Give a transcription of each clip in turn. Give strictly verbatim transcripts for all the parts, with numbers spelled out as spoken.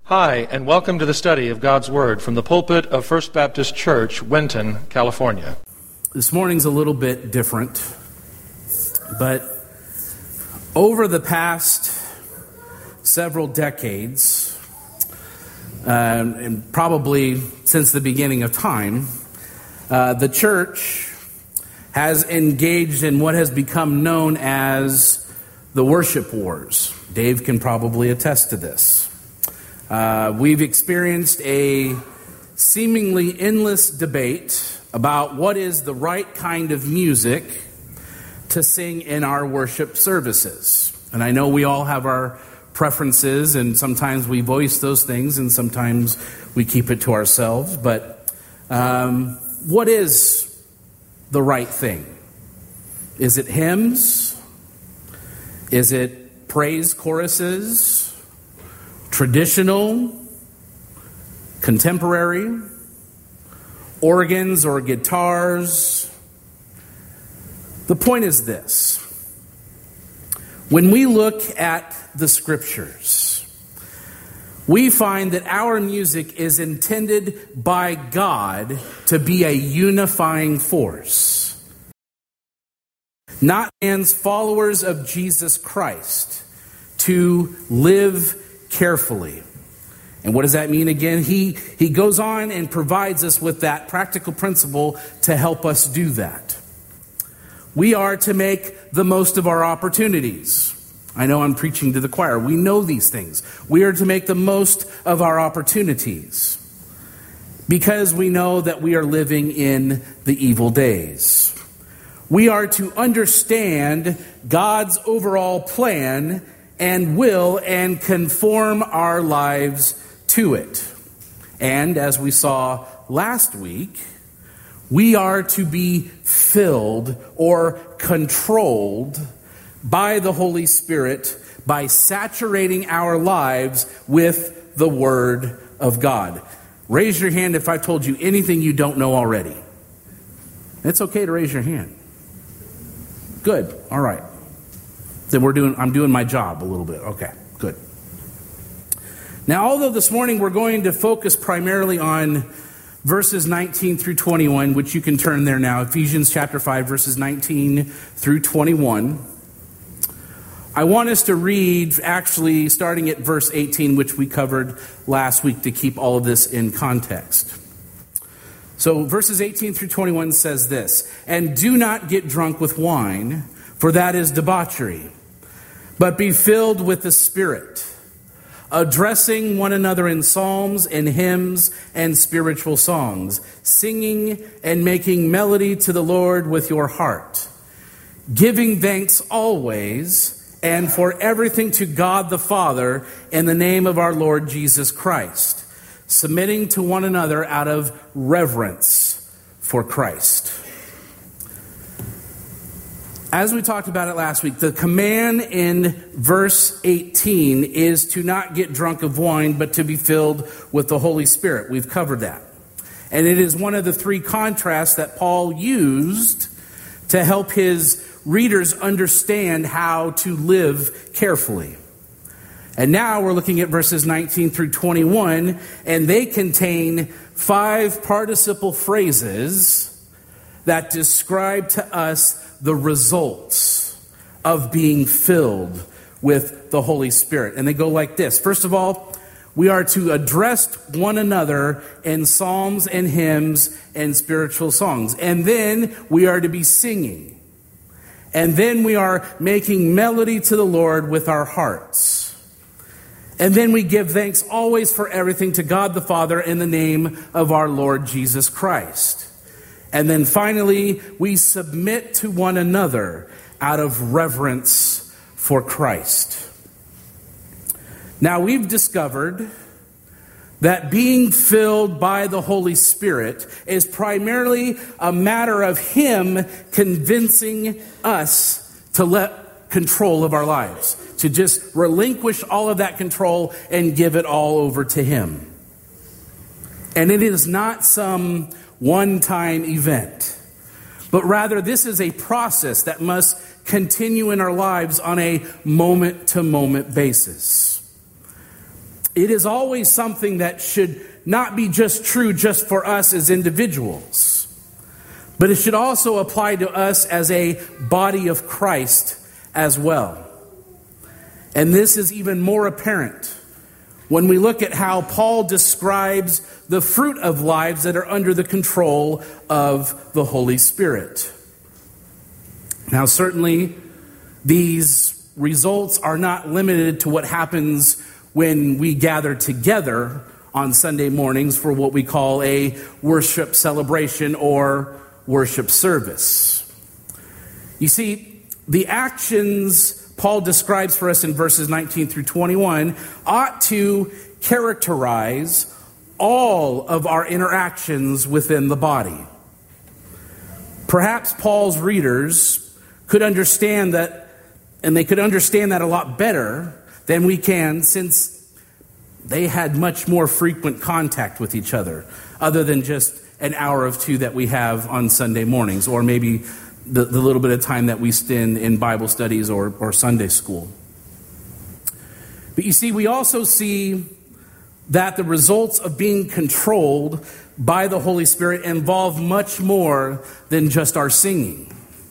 Hi, and welcome to the study of God's Word from the pulpit of First Baptist Church, Winton, California. This morning's a little bit different, but over the past several decades, uh, and probably since the beginning of time, uh, the church has engaged in what has become known as the worship wars. Dave can probably attest to this. Uh, we've experienced a seemingly endless debate about what is the right kind of music to sing in our worship services. And I know we all have our preferences, and sometimes we voice those things, and sometimes we keep it to ourselves. But um, what is the right thing? Is it hymns? Is it praise choruses? Traditional, contemporary, organs or guitars. The point is this. When we look at the scriptures, we find that our music is intended by God to be a unifying force. Not man's followers of Jesus Christ to live carefully. And what does that mean again? He, he goes on and provides us with that practical principle to help us do that. We are to make the most of our opportunities. I know I'm preaching to the choir. We know these things. We are to make the most of our opportunities because we know that we are living in the evil days. We are to understand God's overall plan and will and conform our lives to it. And as we saw last week, we are to be filled or controlled by the Holy Spirit by saturating our lives with the Word of God. Raise your hand if I told you anything you don't know already. It's okay to raise your hand. Good. All right. Then we're doing, I'm doing my job a little bit. Okay, good. Now, although this morning we're going to focus primarily on verses nineteen through twenty-one, which you can turn there now, Ephesians chapter five, verses nineteen through twenty-one. I want us to read, actually, starting at verse eighteen, which we covered last week to keep all of this in context. So, verses eighteen through twenty-one says this, "And do not get drunk with wine, for that is debauchery, but be filled with the Spirit, addressing one another in psalms and hymns and spiritual songs, singing and making melody to the Lord with your heart, giving thanks always and for everything to God the Father in the name of our Lord Jesus Christ, submitting to one another out of reverence for Christ." As we talked about it last week, the command in verse eighteen is to not get drunk of wine, but to be filled with the Holy Spirit. We've covered that. And it is one of the three contrasts that Paul used to help his readers understand how to live carefully. And now we're looking at verses nineteen through twenty-one, and they contain five participle phrases that describe to us the results of being filled with the Holy Spirit. And they go like this. First of all, we are to address one another in psalms and hymns and spiritual songs. And then we are to be singing. And then we are making melody to the Lord with our hearts. And then we give thanks always for everything to God the Father in the name of our Lord Jesus Christ. And then finally, we submit to one another out of reverence for Christ. Now, we've discovered that being filled by the Holy Spirit is primarily a matter of Him convincing us to let control of our lives, to just relinquish all of that control and give it all over to Him. And it is not some one-time event, but rather this is a process that must continue in our lives on a moment-to-moment basis. it is always something that should not be just true just for us as individuals, but it should also apply to us as a body of Christ as well. And this is even more apparent when we look at how Paul describes the fruit of lives that are under the control of the Holy Spirit. Now, certainly, these results are not limited to what happens when we gather together on Sunday mornings for what we call a worship celebration or worship service. You see, the actions Paul describes for us in verses nineteen through twenty-one ought to characterize all of our interactions within the body. Perhaps Paul's readers could understand that, and they could understand that a lot better than we can, since they had much more frequent contact with each other, other than just an hour or two that we have on Sunday mornings, or maybe the, the little bit of time that we spend in Bible studies or, or Sunday school. But you see, we also see that the results of being controlled by the Holy Spirit involve much more than just our singing.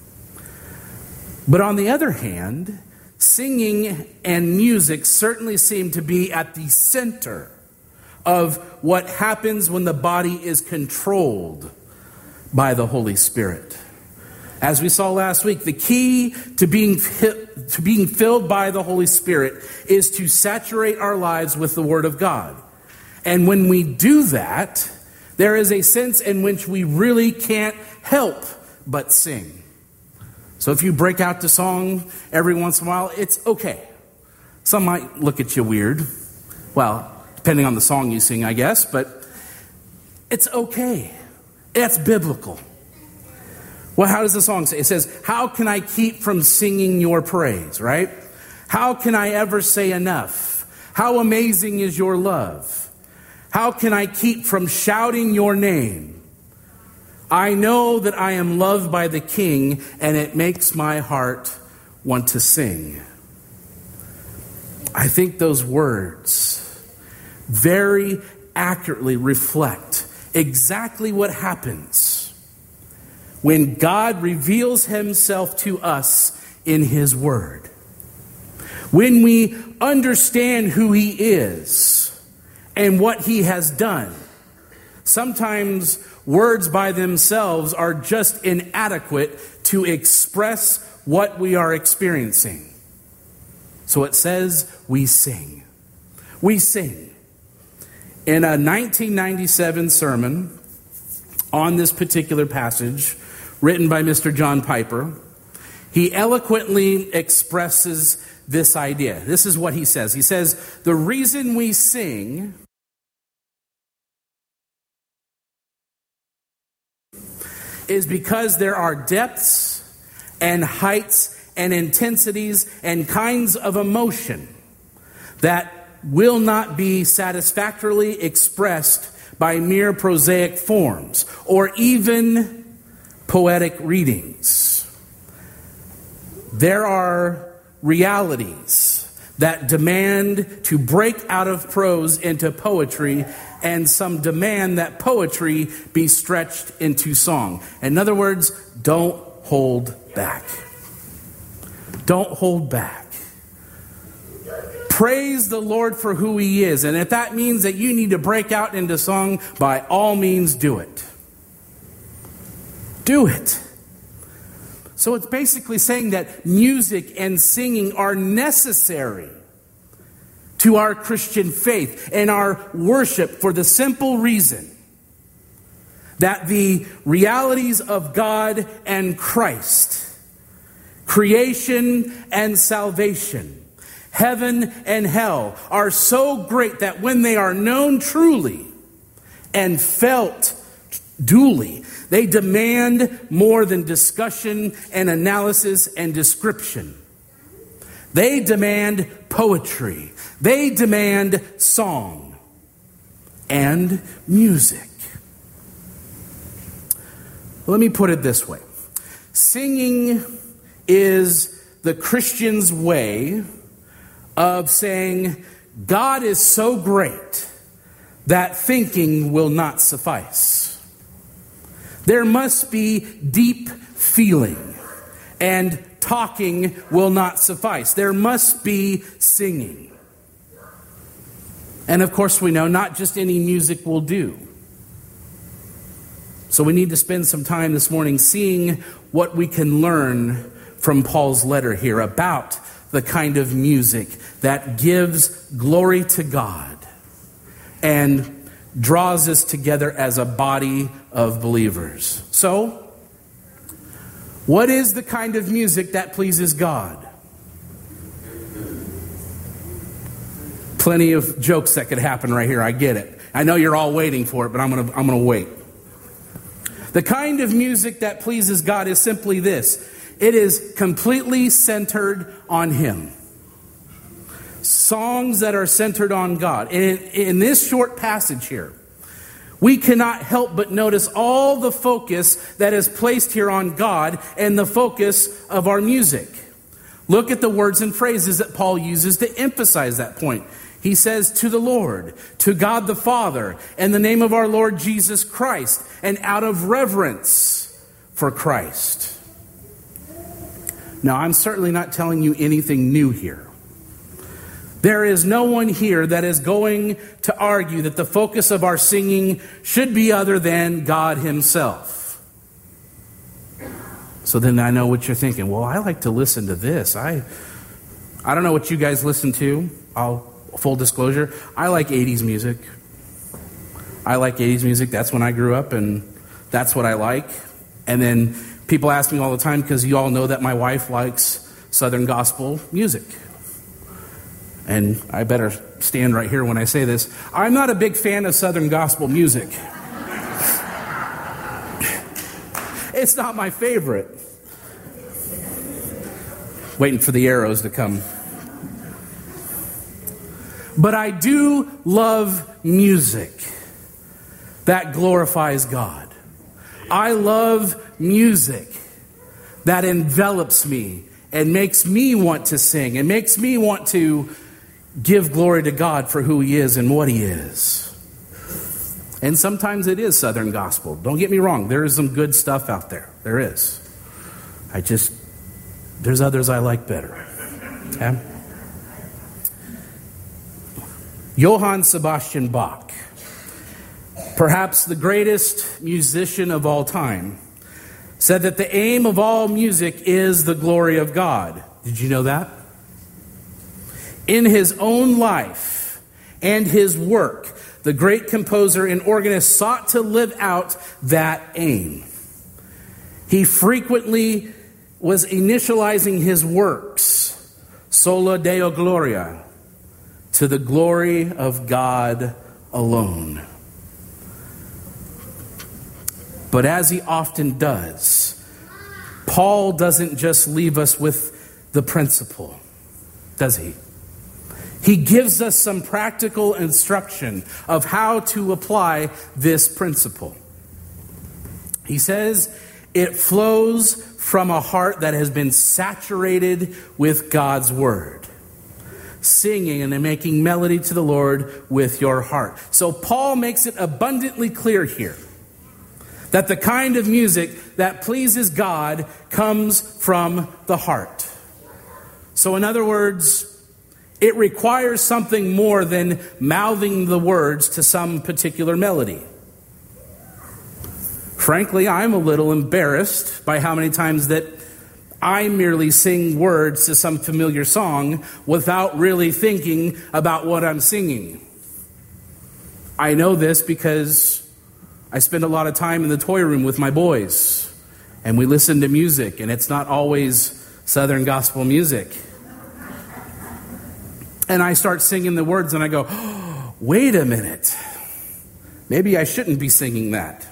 But on the other hand, singing and music certainly seem to be at the center of what happens when the body is controlled by the Holy Spirit. As we saw last week, the key to being to being filled by the Holy Spirit is to saturate our lives with the Word of God. And when we do that, there is a sense in which we really can't help but sing. So if you break out the song every once in a while, it's okay. Some might look at you weird. Well, depending on the song you sing, I guess, but it's okay. That's biblical. Well, how does the song say? It says, how can I keep from singing your praise, right? How can I ever say enough? How amazing is your love? How can I keep from shouting your name? I know that I am loved by the King, and it makes my heart want to sing. I think those words very accurately reflect exactly what happens when God reveals himself to us in his word. When we understand who he is and what he has done, sometimes words by themselves are just inadequate to express what we are experiencing. So it says we sing. We sing. In a nineteen ninety-seven sermon on this particular passage, written by Mister John Piper, he eloquently expresses this idea. This is what he says. He says, the reason we sing is because there are depths and heights and intensities and kinds of emotion that will not be satisfactorily expressed by mere prosaic forms or even poetic readings. There are realities that demand to break out of prose into poetry, and some demand that poetry be stretched into song. In other words, don't hold back. Don't hold back. Praise the Lord for who he is. And if that means that you need to break out into song, by all means do it. Do it. So it's basically saying that music and singing are necessary to our Christian faith and our worship for the simple reason that the realities of God and Christ, creation and salvation, heaven and hell, are so great that when they are known truly and felt duly, they demand more than discussion and analysis and description. They demand poetry. They demand song and music. Let me put it this way. Singing is the Christian's way of saying, God is so great that thinking will not suffice. There must be deep feeling, and talking will not suffice. There must be singing. And of course we know not just any music will do. So we need to spend some time this morning seeing what we can learn from Paul's letter here about the kind of music that gives glory to God and draws us together as a body of believers. So, what is the kind of music that pleases God? Plenty of jokes that could happen right here. I get it. I know you're all waiting for it, but I'm going to I'm going to wait. The kind of music that pleases God is simply this. It is completely centered on Him. Songs that are centered on God. And in, in this short passage here, we cannot help but notice all the focus that is placed here on God and the focus of our music. Look at the words and phrases that Paul uses to emphasize that point. He says, to the Lord, to God the Father, in the name of our Lord Jesus Christ, and out of reverence for Christ. Now, I'm certainly not telling you anything new here. There is no one here that is going to argue that the focus of our singing should be other than God Himself. So then I know what you're thinking. Well, I like to listen to this. I I don't know what you guys listen to. I'll full disclosure, I like eighties music. I like eighties music. That's when I grew up, and that's what I like. And then people ask me all the time, because you all know that my wife likes Southern gospel music. And I better stand right here when I say this. I'm not a big fan of Southern gospel music. It's not my favorite. Waiting for the arrows to come. But I do love music that glorifies God. I love music that envelops me and makes me want to sing and makes me want to give glory to God for who He is and what He is. And sometimes it is Southern gospel. Don't get me wrong. There is some good stuff out there. There is. I just, there's others I like better. Okay? Johann Sebastian Bach, perhaps the greatest musician of all time, said that the aim of all music is the glory of God. Did you know that? In his own life and his work, the great composer and organist sought to live out that aim. He frequently was initializing his works, Sola Deo Gloria, to the glory of God alone. But as he often does, Paul doesn't just leave us with the principle, does he? He gives us some practical instruction of how to apply this principle. He says it flows from a heart that has been saturated with God's word. Singing and making melody to the Lord with your heart. So Paul makes it abundantly clear here that the kind of music that pleases God comes from the heart. So in other words, it requires something more than mouthing the words to some particular melody. Frankly, I'm a little embarrassed by how many times that I merely sing words to some familiar song without really thinking about what I'm singing. I know this because I spend a lot of time in the toy room with my boys, and we listen to music, and it's not always Southern gospel music. And I start singing the words, and I go, oh, wait a minute. Maybe I shouldn't be singing that.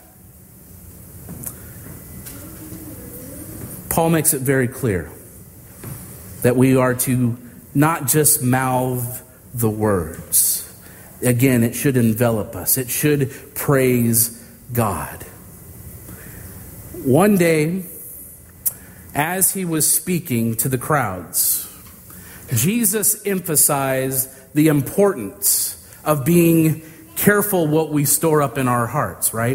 Paul makes it very clear that we are to not just mouth the words. Again, it should envelop us. It should praise God. One day, as he was speaking to the crowds, Jesus emphasized the importance of being careful what we store up in our hearts, right?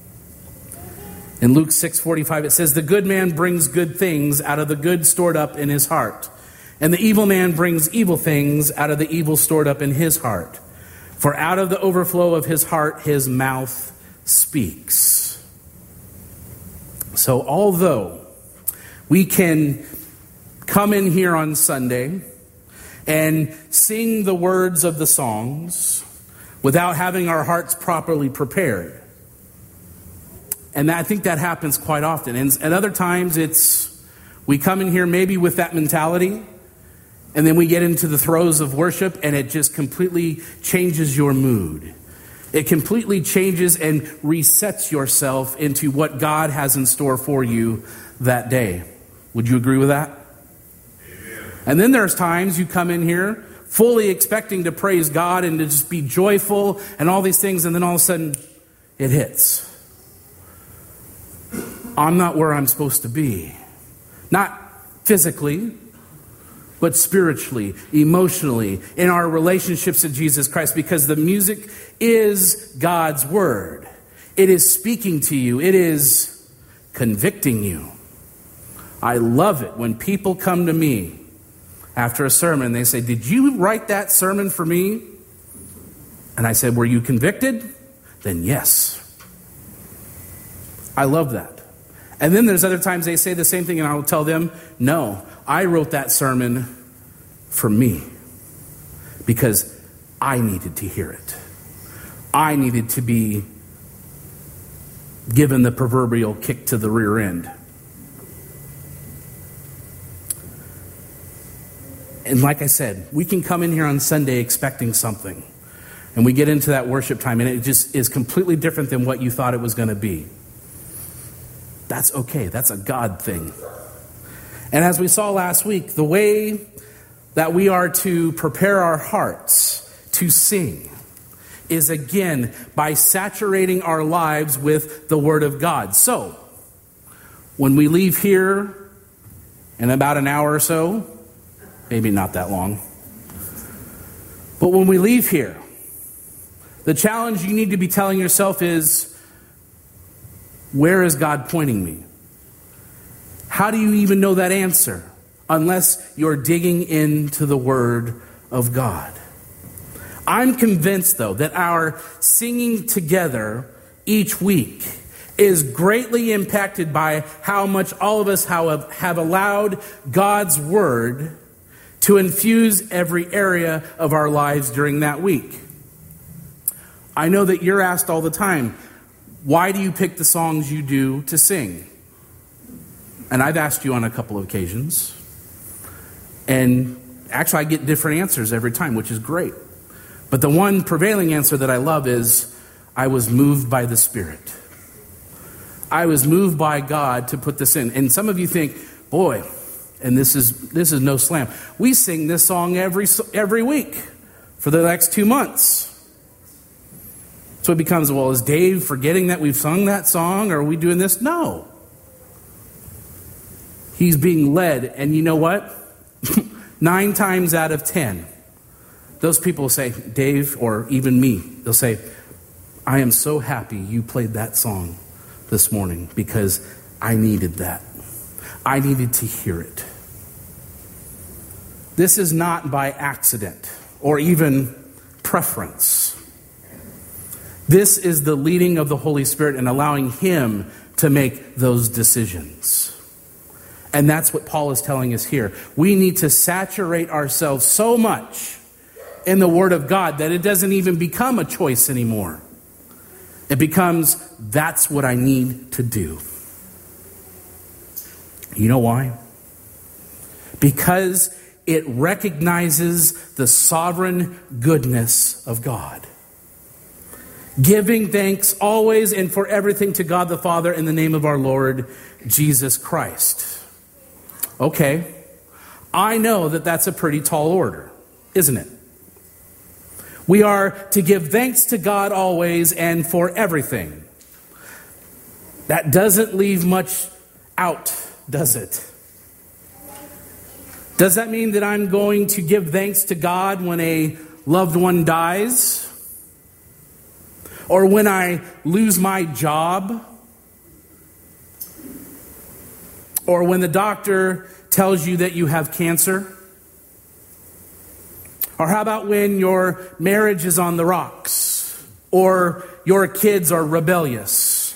In Luke six forty-five, it says, the good man brings good things out of the good stored up in his heart, and the evil man brings evil things out of the evil stored up in his heart. For out of the overflow of his heart, his mouth speaks. So although we can come in here on Sunday and sing the words of the songs without having our hearts properly prepared, and I think that happens quite often. And at other times, it's we come in here maybe with that mentality, and then we get into the throes of worship, and it just completely changes your mood. It completely changes and resets yourself into what God has in store for you that day. Would you agree with that? Amen. And then there's times you come in here fully expecting to praise God and to just be joyful and all these things, and then all of a sudden, it hits. I'm not where I'm supposed to be. Not physically, but spiritually, emotionally, in our relationships to Jesus Christ, because the music is God's word. It is speaking to you. It is convicting you. I love it when people come to me after a sermon and they say, did you write that sermon for me? And I said, were you convicted? Then yes. I love that. And then there's other times they say the same thing and I will tell them, no, I wrote that sermon for me because I needed to hear it. I needed to be given the proverbial kick to the rear end. And like I said, we can come in here on Sunday expecting something. And we get into that worship time and it just is completely different than what you thought it was going to be. That's okay. That's a God thing. And as we saw last week, the way that we are to prepare our hearts to sing is again by saturating our lives with the Word of God. So, when we leave here in about an hour or so, maybe not that long, but when we leave here, the challenge you need to be telling yourself is, where is God pointing me? How do you even know that answer unless you're digging into the Word of God? I'm convinced, though, that our singing together each week is greatly impacted by how much all of us have, have allowed God's Word to infuse every area of our lives during that week. I know that you're asked all the time, why do you pick the songs you do to sing? And I've asked you on a couple of occasions. And actually I get different answers every time, which is great. But the one prevailing answer that I love is, I was moved by the Spirit. I was moved by God to put this in. And some of you think, boy, and this is this is no slam, we sing this song every every week for the next two months. So it becomes, well, is Dave forgetting that we've sung that song? Or are we doing this? No. He's being led. And you know what? Nine times out of ten, those people say, Dave, or even me, they'll say, I am so happy you played that song this morning because I needed that. I needed to hear it. This is not by accident or even preference. This is the leading of the Holy Spirit and allowing Him to make those decisions. And that's what Paul is telling us here. We need to saturate ourselves so much in the Word of God that it doesn't even become a choice anymore. It becomes, that's what I need to do. You know why? Because it recognizes the sovereign goodness of God. Giving thanks always and for everything to God the Father in the name of our Lord Jesus Christ. Okay, I know that that's a pretty tall order, isn't it? We are to give thanks to God always and for everything. That doesn't leave much out, does it? Does that mean that I'm going to give thanks to God when a loved one dies, or when I lose my job, or when the doctor tells you that you have cancer? Or how about when your marriage is on the rocks, or your kids are rebellious?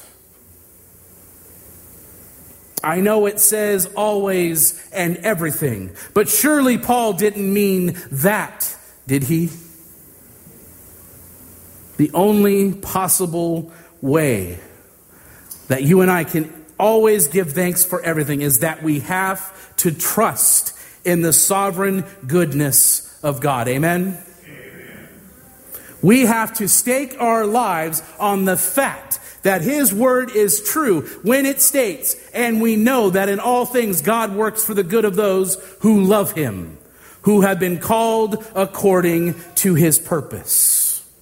I know it says always and everything, but surely Paul didn't mean that, did he? The only possible way that you and I can always give thanks for everything is that we have to trust in the sovereign goodness of God. Amen? Amen. We have to stake our lives on the fact that His word is true when it states, and we know that in all things God works for the good of those who love Him, who have been called according to His purpose.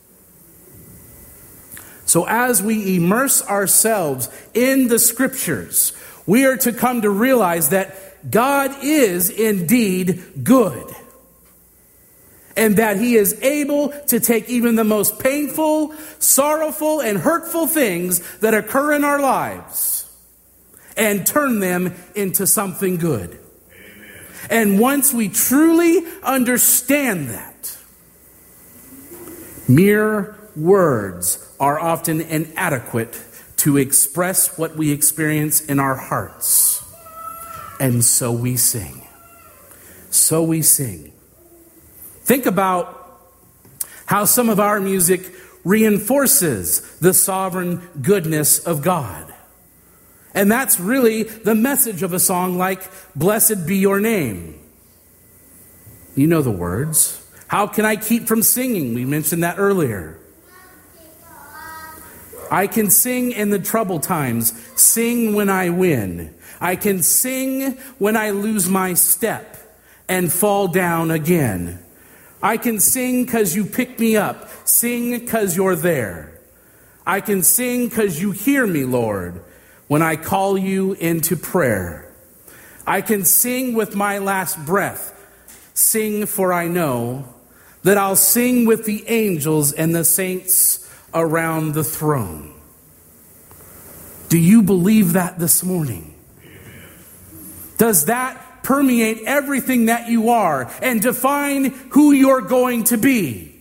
So as we immerse ourselves in the Scriptures, we are to come to realize that God is indeed good, and that He is able to take even the most painful, sorrowful, and hurtful things that occur in our lives and turn them into something good. Amen. And once we truly understand that, mere words are often inadequate to express what we experience in our hearts. And so we sing. So we sing. Think about how some of our music reinforces the sovereign goodness of God. And that's really the message of a song like "Blessed Be Your Name." You know the words. How can I keep from singing? We mentioned that earlier. I can sing in the troubled times, sing when I win. I can sing when I lose my step and fall down again. I can sing because you pick me up, sing because you're there. I can sing because you hear me, Lord, when I call you into prayer. I can sing with my last breath, sing for I know that I'll sing with the angels and the saints around the throne. Do you believe that this morning? Amen. Does that permeate everything that you are and define who you're going to be?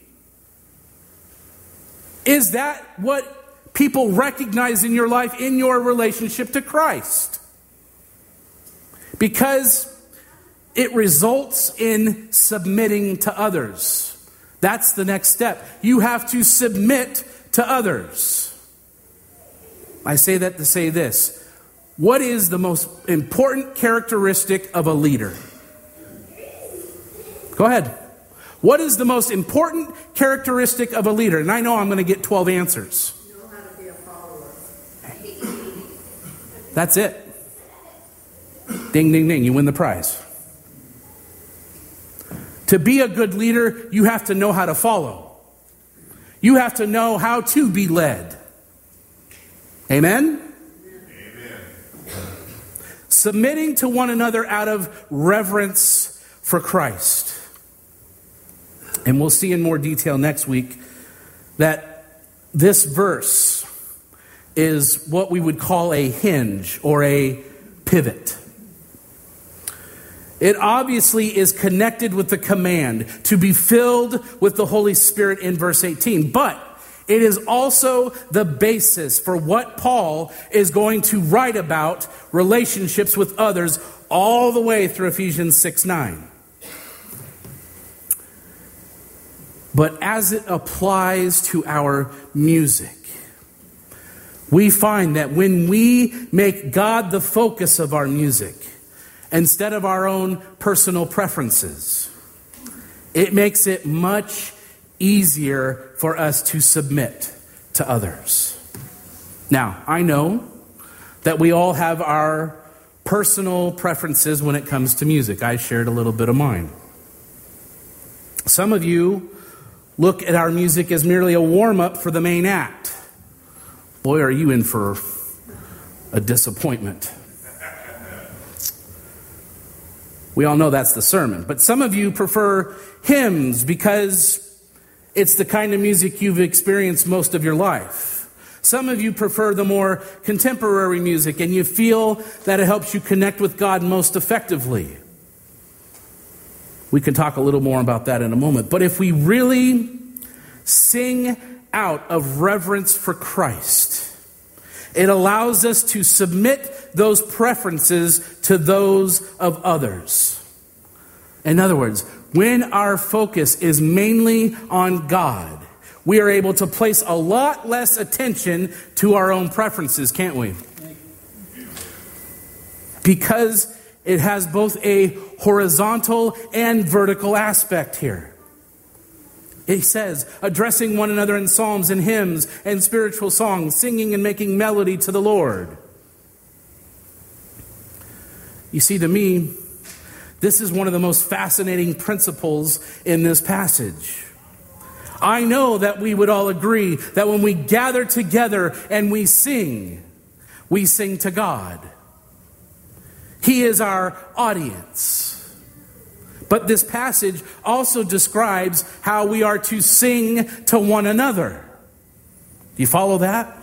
Is that what people recognize in your life, in your relationship to Christ? Because it results in submitting to others. That's the next step. You have to submit to others. I say that to say this. What is the most important characteristic of a leader? Go ahead. What is the most important characteristic of a leader? And I know I'm going to get twelve answers. Know how to be a follower. That's it. Ding, ding, ding. You win the prize. To be a good leader, you have to know how to follow. You have to know how to be led. Amen? Amen. Submitting to one another out of reverence for Christ. And we'll see in more detail next week that this verse is what we would call a hinge or a pivot. It obviously is connected with the command to be filled with the Holy Spirit in verse eighteen. But it is also the basis for what Paul is going to write about relationships with others all the way through Ephesians six nine. But as it applies to our music, we find that when we make God the focus of our music, instead of our own personal preferences, it makes it much easier for us to submit to others. Now, I know that we all have our personal preferences when it comes to music. I shared a little bit of mine. Some of you look at our music as merely a warm-up for the main act. Boy, are you in for a disappointment. We all know that's the sermon. But some of you prefer hymns because It's the kind of music you've experienced most of your life. Some of you prefer the more contemporary music, and you feel that it helps you connect with God most effectively. We can talk a little more about that in a moment. But if we really sing out of reverence for Christ, it allows us to submit those preferences to those of others. In other words, when our focus is mainly on God, we are able to place a lot less attention to our own preferences, can't we? Because it has both a horizontal and vertical aspect here. It says, addressing one another in psalms and hymns and spiritual songs, singing and making melody to the Lord. You see, to me, this is one of the most fascinating principles in this passage. I know that we would all agree that when we gather together and we sing, we sing to God. He is our audience. But this passage also describes how we are to sing to one another. Do you follow that?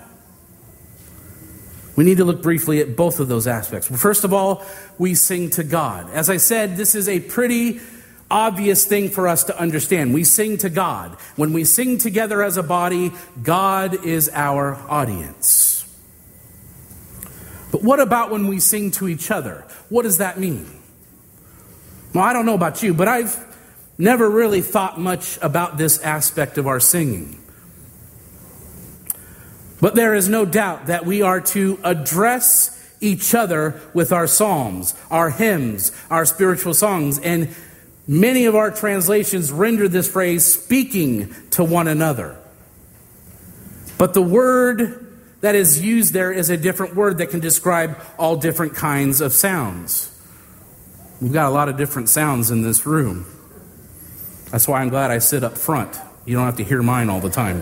We need to look briefly at both of those aspects. First of all, we sing to God. As I said, this is a pretty obvious thing for us to understand. We sing to God. When we sing together as a body, God is our audience. But what about when we sing to each other? What does that mean? Well, I don't know about you, but I've never really thought much about this aspect of our singing. But there is no doubt that we are to address each other with our psalms, our hymns, our spiritual songs, and many of our translations render this phrase speaking to one another. But the word that is used there is a different word that can describe all different kinds of sounds. We've got a lot of different sounds in this room. That's why I'm glad I sit up front. You don't have to hear mine all the time.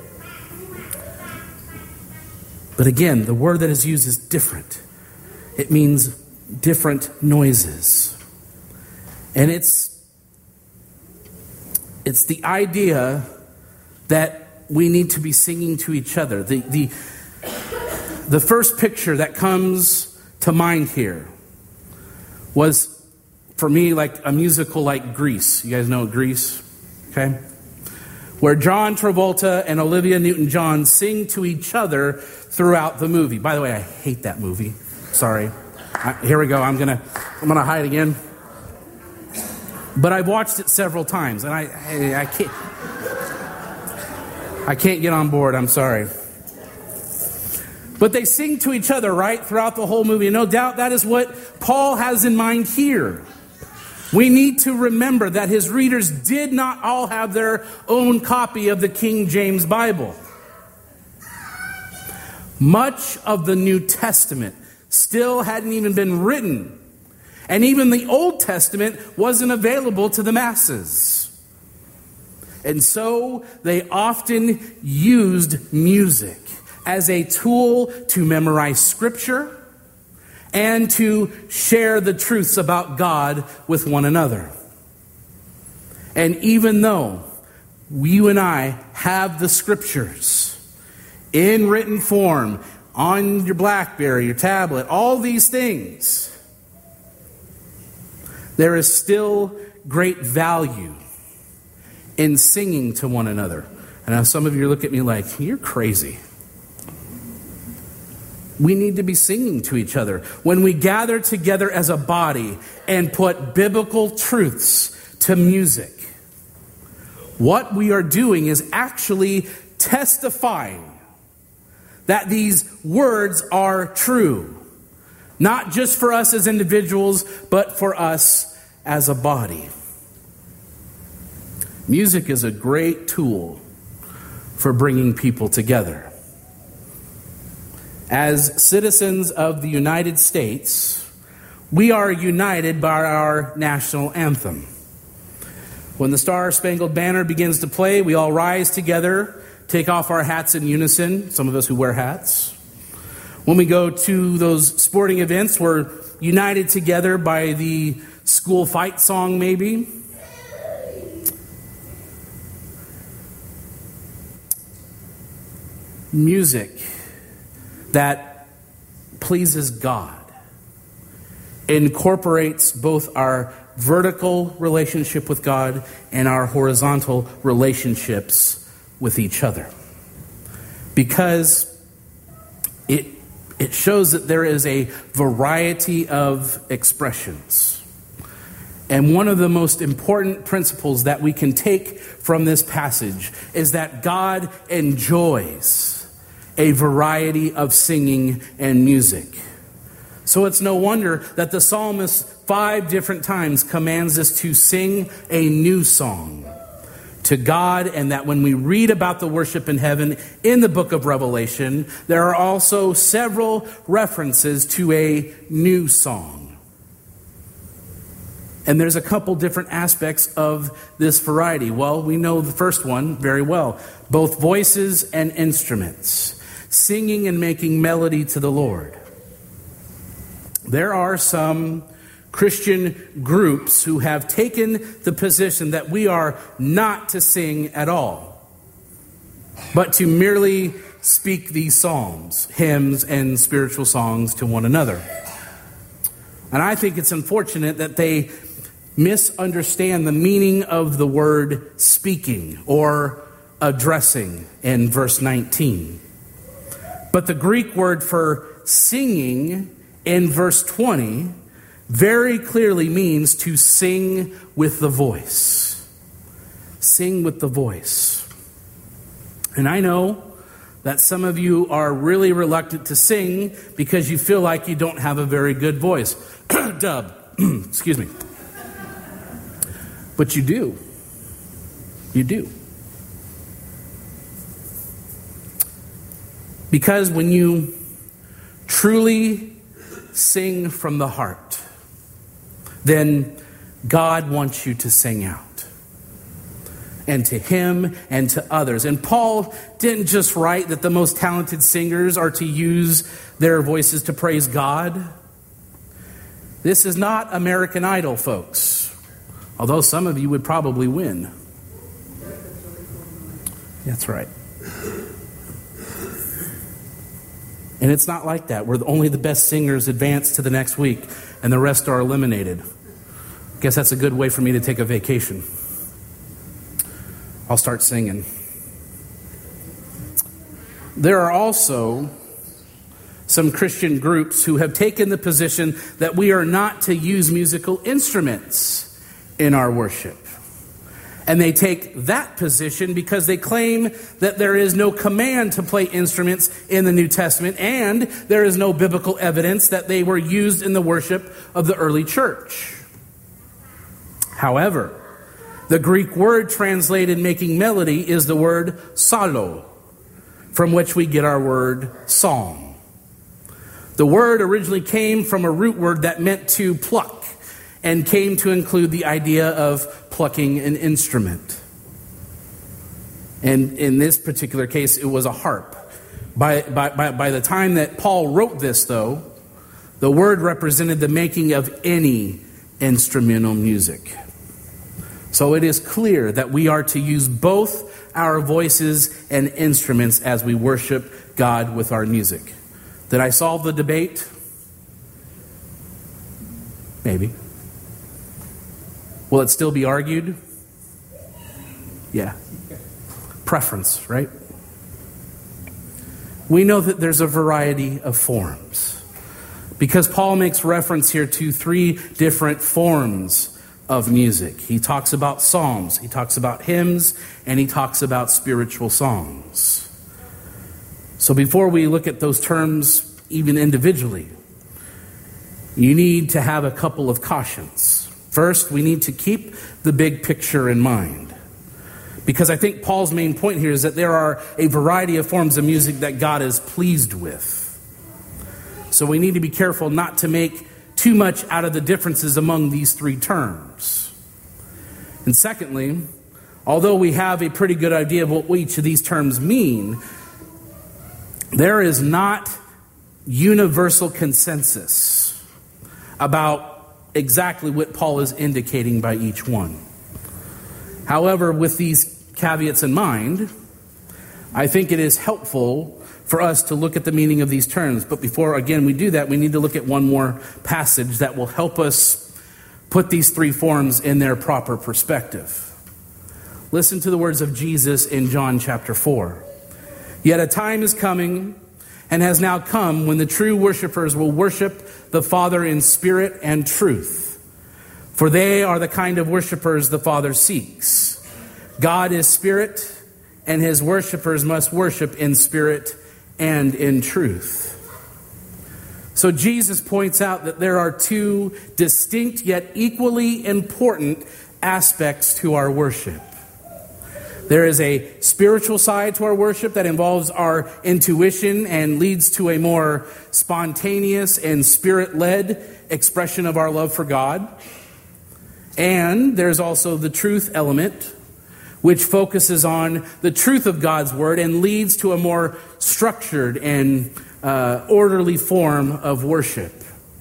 But again, the word that is used is different. It means different noises. And it's it's the idea that we need to be singing to each other. The, the, the first picture that comes to mind here was, for me, like a musical like Grease. You guys know Grease? Okay? Where John Travolta and Olivia Newton-John sing to each other throughout the movie. By the way, I hate that movie. Sorry. I, here we go. I'm gonna I'm gonna hide again. But I've watched it several times, and I, I I can't I can't get on board. I'm sorry. But they sing to each other, right, throughout the whole movie. And no doubt that is what Paul has in mind here. We need to remember that his readers did not all have their own copy of the King James Bible. Much of the New Testament still hadn't even been written. And even the Old Testament wasn't available to the masses. And so they often used music as a tool to memorize Scripture and to share the truths about God with one another. And even though you and I have the Scriptures in written form, on your BlackBerry, your tablet, all these things, there is still great value in singing to one another. And now some of you look at me like, you're crazy. We need to be singing to each other. When we gather together as a body and put biblical truths to music, what we are doing is actually testifying that these words are true. Not just for us as individuals, but for us as a body. Music is a great tool for bringing people together. As citizens of the United States, we are united by our national anthem. When the Star-Spangled Banner begins to play, we all rise together, take off our hats in unison, some of us who wear hats. When we go to those sporting events, we're united together by the school fight song, maybe. music that pleases God incorporates both our vertical relationship with God and our horizontal relationships with each other. Because it, it shows that there is a variety of expressions. And one of the most important principles that we can take from this passage is that God enjoys a variety of singing and music. So it's no wonder that the psalmist five different times commands us to sing a new song to God, and that when we read about the worship in heaven in the book of Revelation, there are also several references to a new song. And there's a couple different aspects of this variety. Well, we know the first one very well. Both voices and instruments, singing and making melody to the Lord. There are some Christian groups who have taken the position that we are not to sing at all, but to merely speak these psalms, hymns, and spiritual songs to one another. And I think it's unfortunate that they misunderstand the meaning of the word speaking or addressing in verse nineteen. But the Greek word for singing in verse twenty very clearly means to sing with the voice. Sing with the voice. And I know that some of you are really reluctant to sing because you feel like you don't have a very good voice. Dub. Excuse me. But you do. You do. Because when you truly sing from the heart, then God wants you to sing out. And to him and to others. And Paul didn't just write that the most talented singers are to use their voices to praise God. This is not American Idol, folks. Although some of you would probably win. That's right. And it's not like that, where only the best singers advance to the next week and the rest are eliminated. I guess that's a good way for me to take a vacation. I'll start singing. There are also some Christian groups who have taken the position that we are not to use musical instruments in our worship. And they take that position because they claim that there is no command to play instruments in the New Testament, and there is no biblical evidence that they were used in the worship of the early church. However, the Greek word translated making melody is the word psallo, from which we get our word psalm. The word originally came from a root word that meant to pluck, and came to include the idea of plucking an instrument. And in this particular case, it was a harp. By, by, by, by the time that Paul wrote this, though, the word represented the making of any instrumental music. So it is clear that we are to use both our voices and instruments as we worship God with our music. Did I solve the debate? Maybe. Will it still be argued? Yeah. Preference, right? We know that there's a variety of forms, because Paul makes reference here to three different forms of music. He talks about psalms, he talks about hymns, and he talks about spiritual songs. So before we look at those terms even individually, you need to have a couple of cautions. First, we need to keep the big picture in mind, because I think Paul's main point here is that there are a variety of forms of music that God is pleased with. So we need to be careful not to make too much out of the differences among these three terms. And secondly, although we have a pretty good idea of what each of these terms mean, there is not universal consensus about exactly what Paul is indicating by each one. However, with these caveats in mind, I think it is helpful for us to look at the meaning of these terms. But before, again, we do that, we need to look at one more passage that will help us put these three forms in their proper perspective. Listen to the words of Jesus in John chapter four. Yet a time is coming and has now come when the true worshipers will worship the Father in spirit and truth. For they are the kind of worshipers the Father seeks. God is spirit, and his worshipers must worship in spirit and in truth. So Jesus points out that there are two distinct yet equally important aspects to our worship. There is a spiritual side to our worship that involves our intuition and leads to a more spontaneous and spirit-led expression of our love for God. And there's also the truth element, which focuses on the truth of God's word and leads to a more structured and uh, orderly form of worship.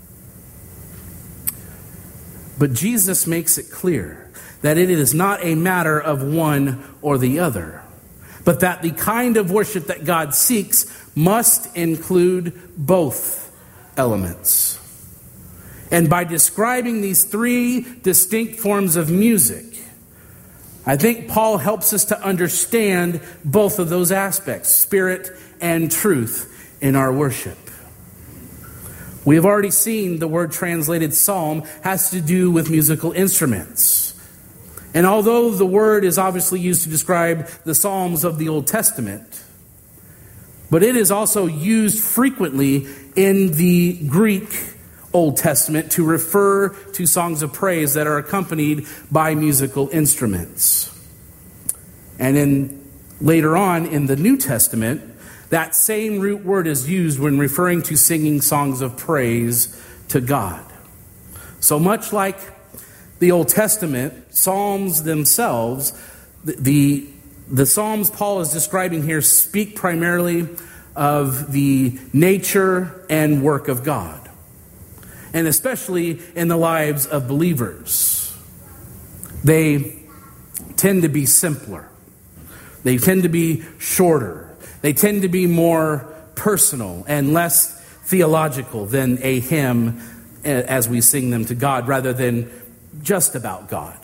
But Jesus makes it clear that it is not a matter of one or the other, but that the kind of worship that God seeks must include both elements. And by describing these three distinct forms of music, I think Paul helps us to understand both of those aspects, spirit and truth, in our worship. We have already seen the word translated psalm has to do with musical instruments. And although the word is obviously used to describe the Psalms of the Old Testament, but it is also used frequently in the Greek Old Testament to refer to songs of praise that are accompanied by musical instruments. And then later on in the New Testament, that same root word is used when referring to singing songs of praise to God. So much like the Old Testament, Psalms themselves, the, the, the Psalms Paul is describing here speak primarily of the nature and work of God, and especially in the lives of believers. They tend to be simpler. They tend to be shorter. They tend to be more personal and less theological than a hymn as we sing them to God, rather than just about God.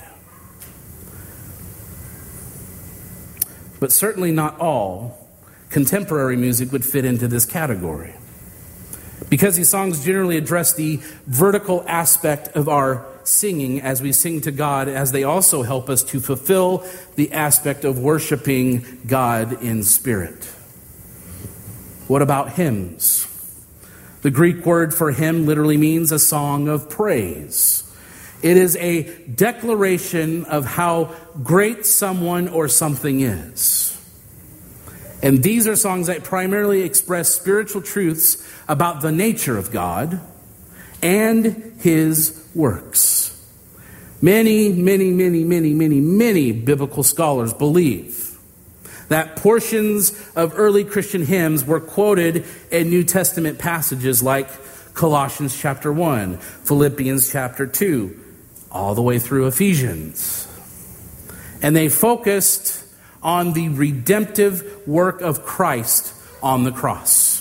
But certainly not all contemporary music would fit into this category, because these songs generally address the vertical aspect of our singing as we sing to God, as they also help us to fulfill the aspect of worshiping God in spirit. What about hymns? The Greek word for hymn literally means a song of praise. It is a declaration of how great someone or something is. And these are songs that primarily express spiritual truths about the nature of God and his works. Many, many, many, many, many, many biblical scholars believe that portions of early Christian hymns were quoted in New Testament passages like Colossians chapter one, Philippians chapter two, all the way through Ephesians. And they focused on the redemptive work of Christ on the cross.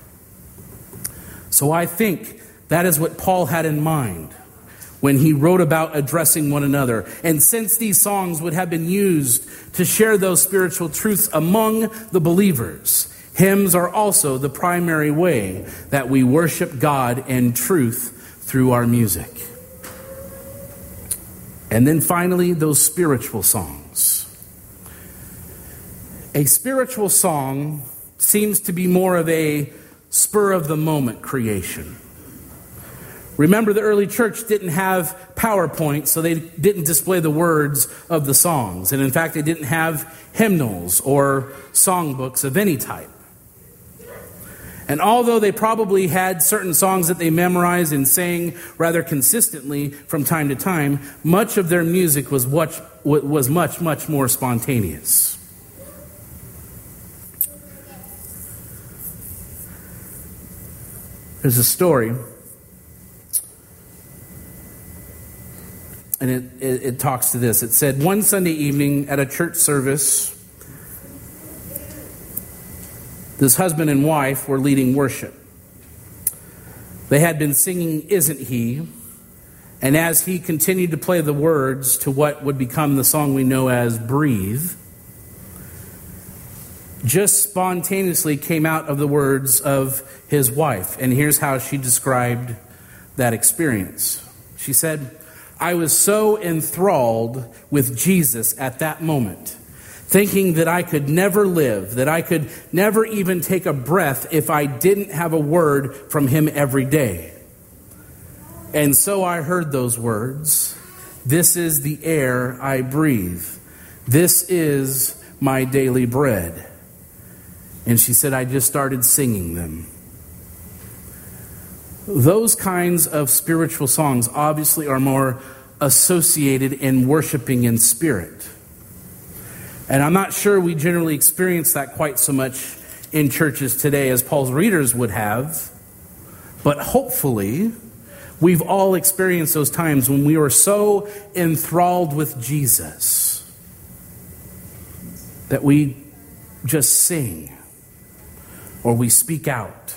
So I think that is what Paul had in mind when he wrote about addressing one another. And since these songs would have been used to share those spiritual truths among the believers, hymns are also the primary way that we worship God in truth through our music. And then finally, those spiritual songs. A spiritual song seems to be more of a spur-of-the-moment creation. Remember, the early church didn't have PowerPoint, so they didn't display the words of the songs. And in fact, they didn't have hymnals or songbooks of any type. And although they probably had certain songs that they memorized and sang rather consistently from time to time, much of their music was much, was much, much more spontaneous. There's a story, and it, it, it talks to this. It said, one Sunday evening at a church service, This husband and wife were leading worship. They had been singing "Isn't He?" And as he continued to play the words to what would become the song we know as "Breathe," just spontaneously came out of the words of his wife. And here's how she described that experience. She said, "I was so enthralled with Jesus at that moment, thinking that I could never live, that I could never even take a breath if I didn't have a word from him every day. And so I heard those words, 'This is the air I breathe. This is my daily bread.'" And she said, "I just started singing them." Those kinds of spiritual songs obviously are more associated in worshiping in spirit. And I'm not sure we generally experience that quite so much in churches today as Paul's readers would have. But hopefully, we've all experienced those times when we were so enthralled with Jesus that we just sing or we speak out.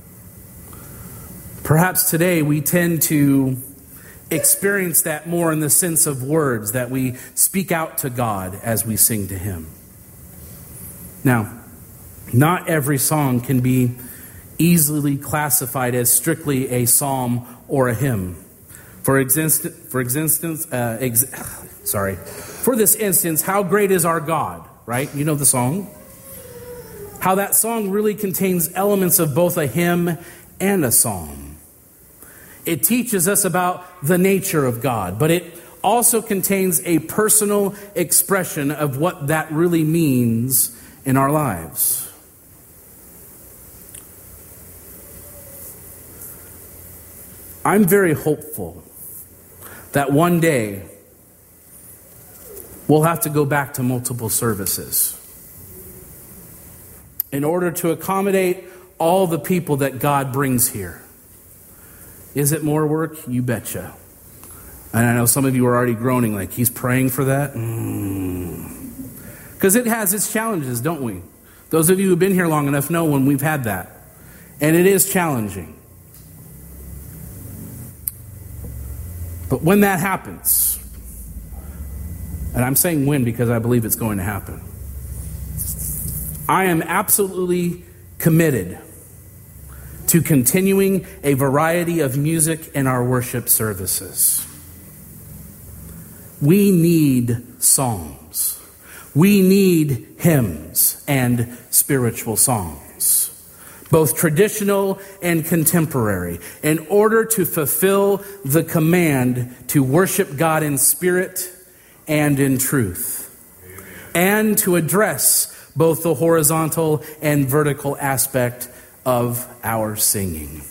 Perhaps today we tend to experience that more in the sense of words, that we speak out to God as we sing to him. Now, not every song can be easily classified as strictly a psalm or a hymn. For instance, for instance, uh, ex- sorry, for this instance, "How Great Is Our God," right? You know the song. How that song really contains elements of both a hymn and a psalm. It teaches us about the nature of God, but it also contains a personal expression of what that really means in our lives. I'm very hopeful that one day we'll have to go back to multiple services in order to accommodate all the people that God brings here. Is it more work? You betcha. And I know some of you are already groaning like, he's praying for that? Because mm. it has its challenges, don't we? Those of you who've been here long enough know when we've had that. And it is challenging. But when that happens, and I'm saying when because I believe it's going to happen, I am absolutely committed to continuing a variety of music in our worship services. We need psalms. We need hymns and spiritual songs, both traditional and contemporary, in order to fulfill the command to worship God in spirit and in truth, and to address both the horizontal and vertical aspect of our singing.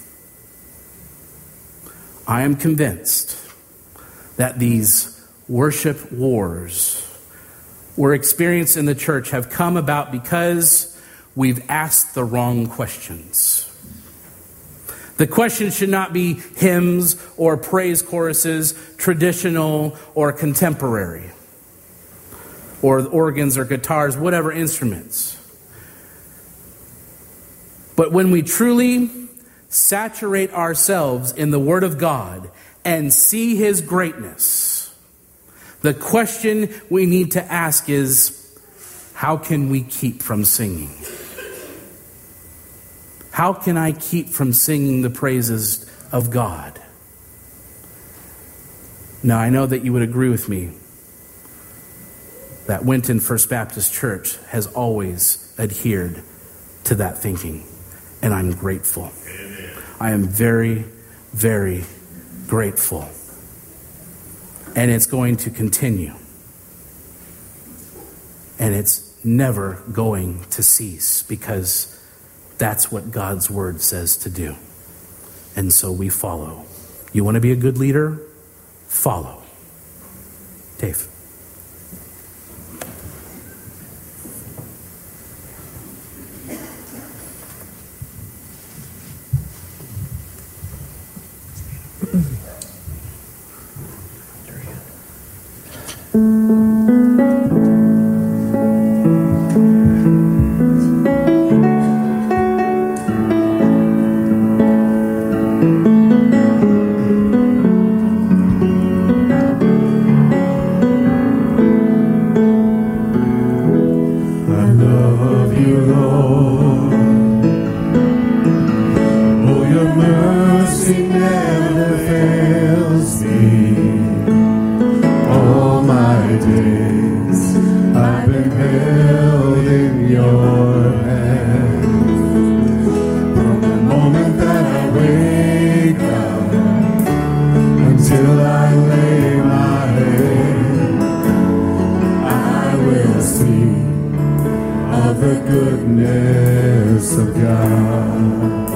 I am convinced that these worship wars we're experiencing in the church have come about because we've asked the wrong questions. The question should not be hymns or praise choruses, traditional or contemporary, or organs or guitars, whatever instruments. But when we truly saturate ourselves in the Word of God and see His greatness, the question we need to ask is, how can we keep from singing? How can I keep from singing the praises of God? Now, I know that you would agree with me that Winton First Baptist Church has always adhered to that thinking, and I'm grateful. Amen. I am very, very grateful. And it's going to continue. And it's never going to cease, because that's what God's word says to do. And so we follow. You want to be a good leader? Follow. Dave. God.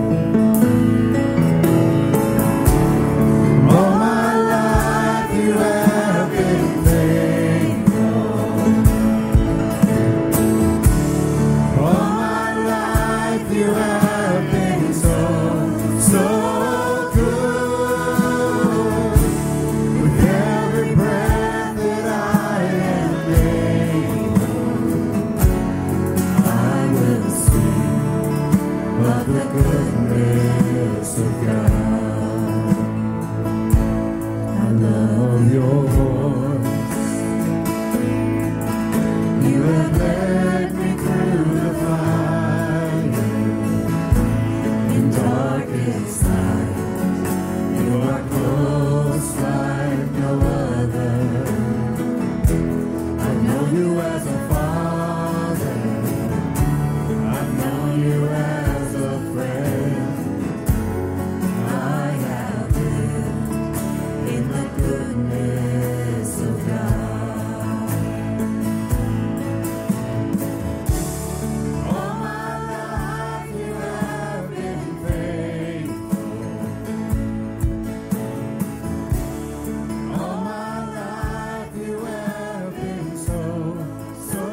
All my life you have been faithful. All my life you have been so, so good. With every breath that I am able, I will sing of the goodness of God. I love your voice. You have led me through the fire. In darkest night, you are close like no other. I know you as a father. I've known you as a friend. I have lived in the goodness of God. All my life you have been faithful. All my life you have been so, so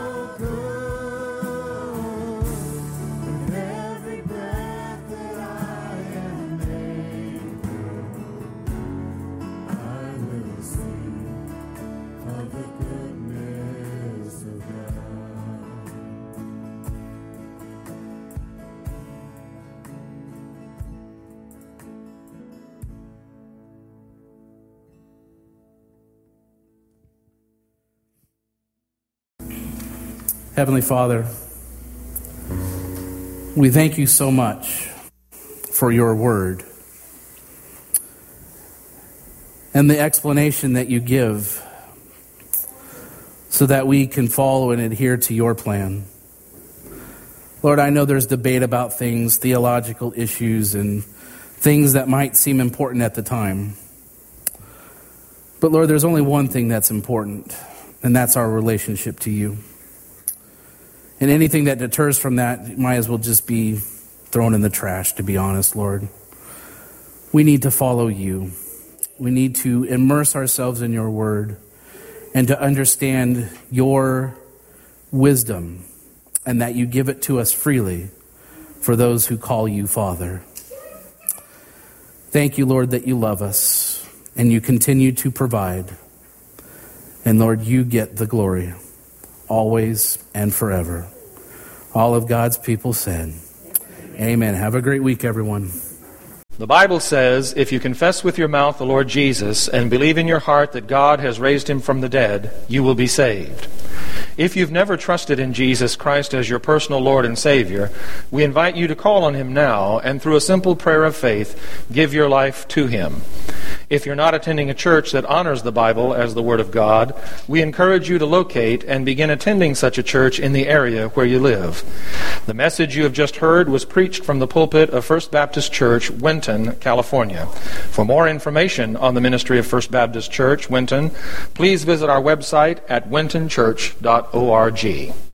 good. With every breath that I am able, I will sing of the goodness of God. Heavenly Father, we thank you so much for your word and the explanation that you give so that we can follow and adhere to your plan. Lord, I know there's debate about things, theological issues, and things that might seem important at the time. But Lord, there's only one thing that's important, and that's our relationship to you. And anything that deters from that might as well just be thrown in the trash, to be honest, Lord. We need to follow you. We need to immerse ourselves in your word and to understand your wisdom and that you give it to us freely for those who call you Father. Thank you, Lord, that you love us and you continue to provide. And Lord, you get the glory always and forever. All of God's people said, amen. Have a great week, everyone. The Bible says, if you confess with your mouth the Lord Jesus and believe in your heart that God has raised him from the dead, you will be saved. If you've never trusted in Jesus Christ as your personal Lord and Savior, we invite you to call on him now and through a simple prayer of faith, give your life to him. If you're not attending a church that honors the Bible as the Word of God, we encourage you to locate and begin attending such a church in the area where you live. The message you have just heard was preached from the pulpit of First Baptist Church, Winton, California. For more information on the ministry of First Baptist Church, Winton, please visit our website at winton church dot org.